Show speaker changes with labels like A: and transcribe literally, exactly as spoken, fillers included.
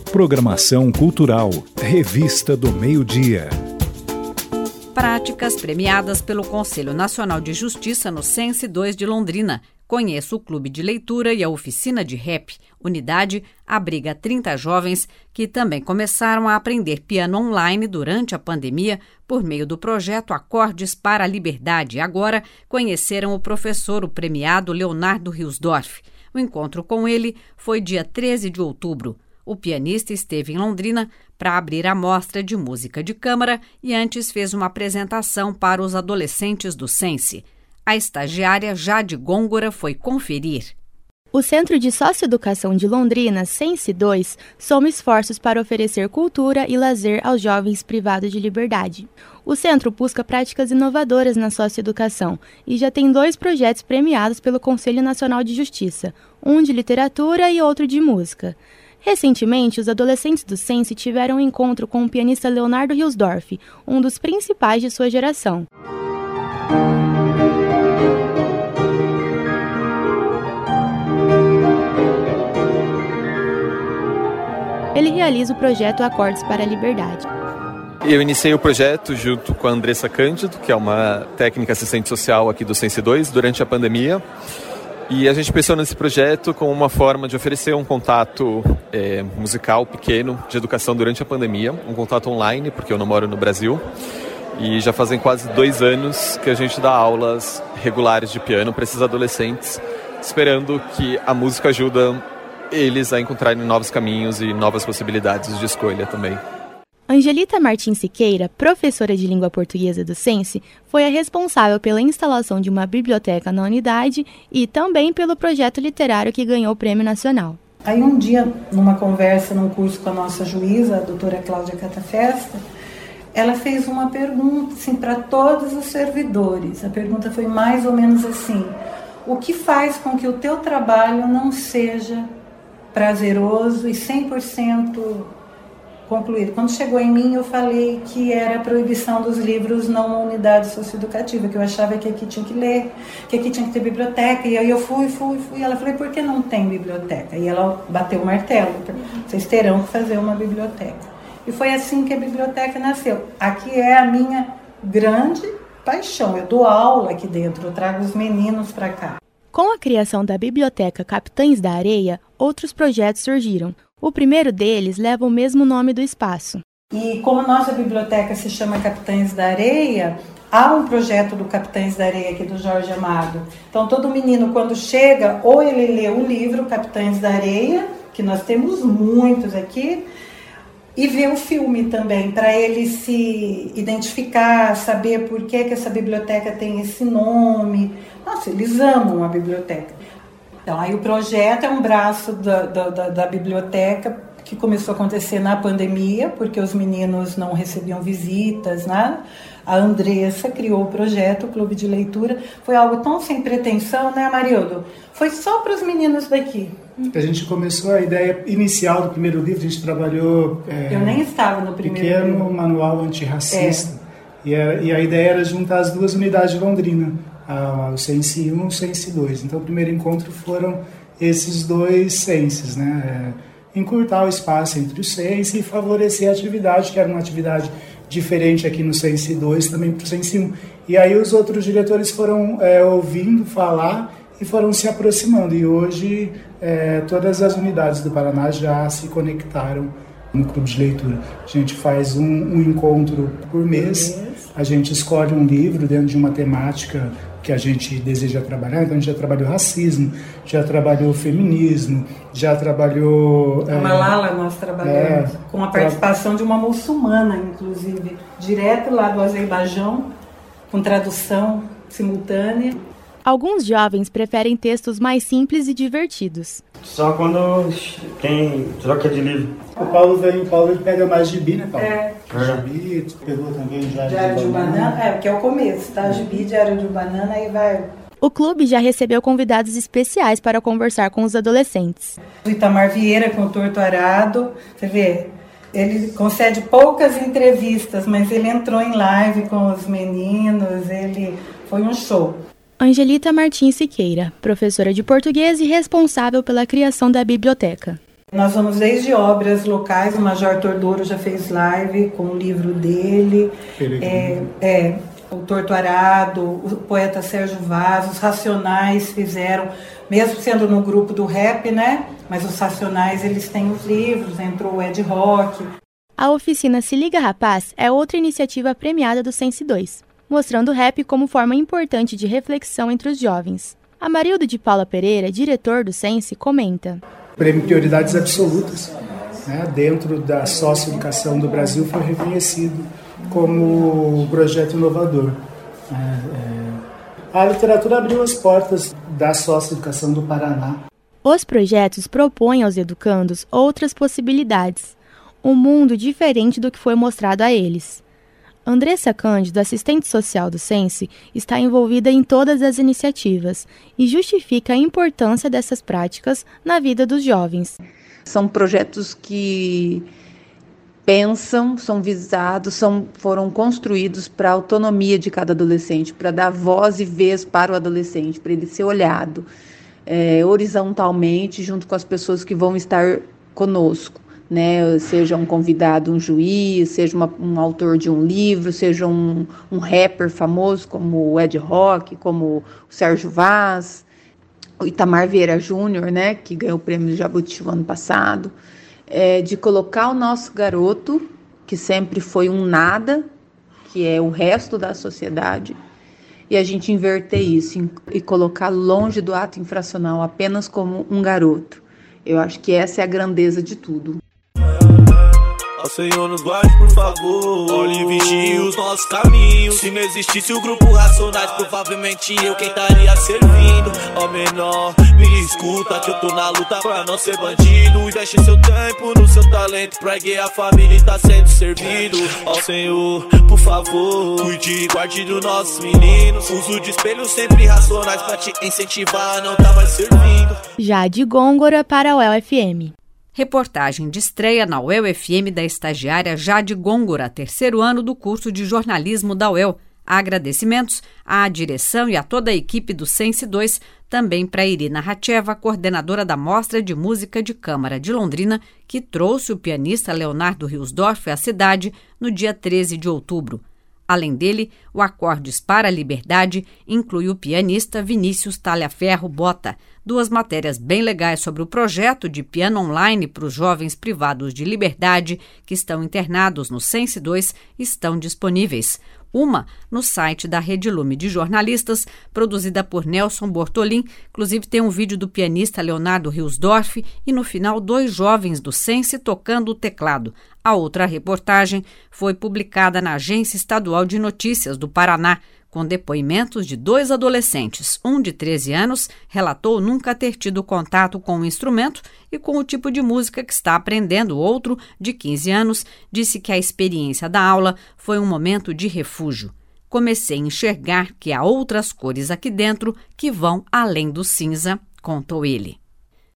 A: Programação cultural, Revista do Meio-Dia.
B: Práticas premiadas pelo Conselho Nacional de Justiça no Sense dois de Londrina. Conheça o Clube de Leitura e a Oficina de Rap. Unidade abriga trinta jovens que também começaram a aprender piano online durante a pandemia por meio do projeto Acordes para a Liberdade. Agora conheceram o professor, o premiado Leonardo Riusdorf. O encontro com ele foi dia treze de outubro. O pianista esteve em Londrina para abrir a mostra de música de câmara e antes fez uma apresentação para os adolescentes do Sense. A estagiária Jade Gôngora foi conferir.
C: O Centro de Socioeducação de Londrina, Sense dois, soma esforços para oferecer cultura e lazer aos jovens privados de liberdade. O centro busca práticas inovadoras na socioeducação e já tem dois projetos premiados pelo Conselho Nacional de Justiça, um de literatura e outro de música. Recentemente, os adolescentes do Sense tiveram um encontro com o pianista Leonardo Riusdorf, um dos principais de sua geração. Ele realiza o projeto Acordes para a Liberdade.
D: Eu iniciei o projeto junto com a Andressa Cândido, que é uma técnica assistente social aqui do Sense dois, durante a pandemia. E a gente pensou nesse projeto como uma forma de oferecer um contato é, musical pequeno de educação durante a pandemia, um contato online, porque eu não moro no Brasil. E já fazem quase dois anos que a gente dá aulas regulares de piano para esses adolescentes, esperando que a música ajuda eles a encontrarem novos caminhos e novas possibilidades de escolha também.
C: Angelita Martins Siqueira, professora de língua portuguesa do Sense, foi a responsável pela instalação de uma biblioteca na unidade e também pelo projeto literário que ganhou o Prêmio Nacional.
E: Aí um dia, numa conversa, num curso com a nossa juíza, a doutora Cláudia Catafesta, ela fez uma pergunta assim, para todos os servidores. A pergunta foi mais ou menos assim: o que faz com que o teu trabalho não seja prazeroso e cem por cento concluído? Quando chegou em mim, eu falei que era a proibição dos livros numa unidade socioeducativa, que eu achava que aqui tinha que ler, que aqui tinha que ter biblioteca, e aí eu fui, fui, fui, e ela falou: por que não tem biblioteca? E ela bateu o martelo: vocês terão que fazer uma biblioteca. E foi assim que a biblioteca nasceu. Aqui é a minha grande paixão, eu dou aula aqui dentro, eu trago os meninos para cá.
C: Com a criação da Biblioteca Capitães da Areia, outros projetos surgiram. O primeiro deles leva o mesmo nome do espaço.
E: E como a nossa biblioteca se chama Capitães da Areia, há um projeto do Capitães da Areia aqui do Jorge Amado. Então todo menino, quando chega, ou ele lê o livro Capitães da Areia, que nós temos muitos aqui, e vê o filme também, para ele se identificar, saber por que, que essa biblioteca tem esse nome. Nossa, eles amam a biblioteca. Então, aí o projeto é um braço da, da, da, da biblioteca que começou a acontecer na pandemia, porque os meninos não recebiam visitas, né? A Andressa criou o projeto, o Clube de Leitura. Foi algo tão sem pretensão, né, Marildo? Foi só para os meninos daqui.
F: A gente começou a ideia inicial do primeiro livro, a gente trabalhou... É,
E: Eu nem estava no primeiro
F: pequeno
E: livro.
F: Manual antirracista. É. E, a, e a ideia era juntar as duas unidades de Londrina, a, o Sense um e o Sense dois. Então o primeiro encontro foram esses dois Senses, né? É, encurtar o espaço entre os Sense e favorecer a atividade, que era uma atividade diferente aqui no Sense dois, também para o Sense um. E aí os outros diretores foram é, ouvindo falar e foram se aproximando. E hoje é, todas as unidades do Paraná já se conectaram no Clube de Leitura. A gente faz um, um encontro por mês, a gente escolhe um livro dentro de uma temática que a gente deseja trabalhar. Então a gente já trabalhou racismo, já trabalhou feminismo, já trabalhou...
E: A Malala é, nós trabalhamos, é, com a participação tra... de uma muçulmana, inclusive, direto lá do Azerbaijão, com tradução simultânea.
C: Alguns jovens preferem textos mais simples e divertidos.
G: Só quando tem troca de livro.
F: O Paulo vem, o Paulo ele pega mais gibi, né, Paulo?
E: É.
F: Gibi, tu pegou também Diário,
E: Diário
F: de,
E: de
F: banana.
E: Banana. É, porque é o começo, tá? Gibi, Diário de Banana, aí vai...
C: O clube já recebeu convidados especiais para conversar com os adolescentes.
E: O Itamar Vieira, com o Torto Arado, você vê... Ele concede poucas entrevistas, mas ele entrou em live com os meninos, ele foi um show.
C: Angelita Martins Siqueira, professora de português e responsável pela criação da biblioteca.
E: Nós vamos desde obras locais, o Major Tordouro já fez live com o livro dele, é, é, o Torto Arado, o poeta Sérgio Vaz, os Racionais fizeram, mesmo sendo no grupo do rap, né? Mas os Racionais, eles têm os livros, entrou o Ed Rock.
C: A oficina Se Liga Rapaz é outra iniciativa premiada do Sense dois, mostrando o rap como forma importante de reflexão entre os jovens. Amarildo de Paula Pereira, diretor do Sense, comenta.
F: O Prêmio Prioridades Absolutas, né, dentro da socioeducação do Brasil, foi reconhecido como projeto inovador. É, é, a literatura abriu as portas da socioeducação do Paraná.
C: Os projetos propõem aos educandos outras possibilidades, um mundo diferente do que foi mostrado a eles. Andressa Cândido, assistente social do Sense, está envolvida em todas as iniciativas e justifica a importância dessas práticas na vida dos jovens.
H: São projetos que pensam, são visados, são, foram construídos para a autonomia de cada adolescente, para dar voz e vez para o adolescente, para ele ser olhado é, horizontalmente junto com as pessoas que vão estar conosco. Né, seja um convidado, um juiz, seja uma, um autor de um livro, seja um, um rapper famoso como o Ed Rock, como o Sérgio Vaz, o Itamar Vieira Júnior, né, que ganhou o prêmio Jabuti no ano passado, é, de colocar o nosso garoto, que sempre foi um nada, que é o resto da sociedade, e a gente inverter isso e colocar longe do ato infracional, apenas como um garoto. Eu acho que essa é a grandeza de tudo.
I: Ó Senhor, nos guarde, por favor. Olhe e vigie os nossos caminhos. Se não existisse o grupo Racionais, provavelmente eu quem estaria servindo. Ó menor, me escuta que eu tô na luta pra não ser bandido. Investe seu tempo no seu talento pra guiar a família e tá sendo servido. Ó Senhor, por favor, cuide e guarde dos nossos meninos. Uso de espelho sempre racionais pra te incentivar a não tá mais servindo.
C: Já de Gôngora para a U E L F M.
B: Reportagem de estreia na U E L F M da estagiária Jade Gôngora, terceiro ano do curso de jornalismo da U E L. Agradecimentos à direção e a toda a equipe do Sense dois, também para Irina Ratcheva, coordenadora da Mostra de Música de Câmara de Londrina, que trouxe o pianista Leonardo Riusdorf à cidade no dia treze de outubro. Além dele, o Acordes para a Liberdade inclui o pianista Vinícius Talhaferro Bota. Duas matérias bem legais sobre o projeto de piano online para os jovens privados de liberdade que estão internados no Sense dois estão disponíveis. Uma no site da Rede Lume de Jornalistas, produzida por Nelson Bortolin. Inclusive tem um vídeo do pianista Leonardo Riusdorf e no final dois jovens do Sense tocando o teclado. A outra reportagem foi publicada na Agência Estadual de Notícias do Paraná, com depoimentos de dois adolescentes. Um de treze anos relatou nunca ter tido contato com o instrumento e com o tipo de música que está aprendendo. O outro, de quinze anos, disse que a experiência da aula foi um momento de refúgio. Comecei a enxergar que há outras cores aqui dentro que vão além do cinza, contou ele.